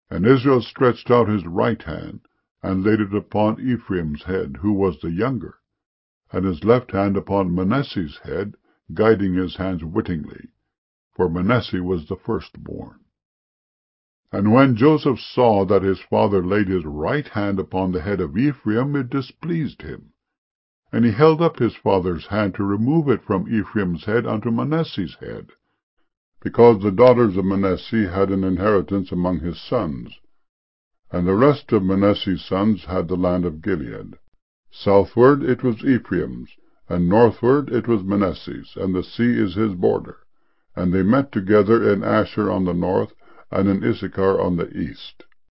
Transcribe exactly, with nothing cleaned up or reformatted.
And Israel stretched out his right hand, and laid it upon Ephraim's head, who was the younger, and his left hand upon Manasseh's head, guiding his hands wittingly, for Manasseh was the firstborn. And when Joseph saw that his father laid his right hand upon the head of Ephraim, it displeased him. And he held up his father's hand to remove it from Ephraim's head unto Manasseh's head, because the daughters of Manasseh had an inheritance among his sons. And the rest of Manasseh's sons had the land of Gilead. Southward it was Ephraim's, and northward it was Manasseh's, and the sea is his border. And they met together in Asher on the north, and in Issachar on the east.